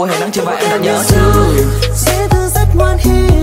Hãy nắng trên vai em đã nhớ chưa. Dễ thương rất ngoan hiền.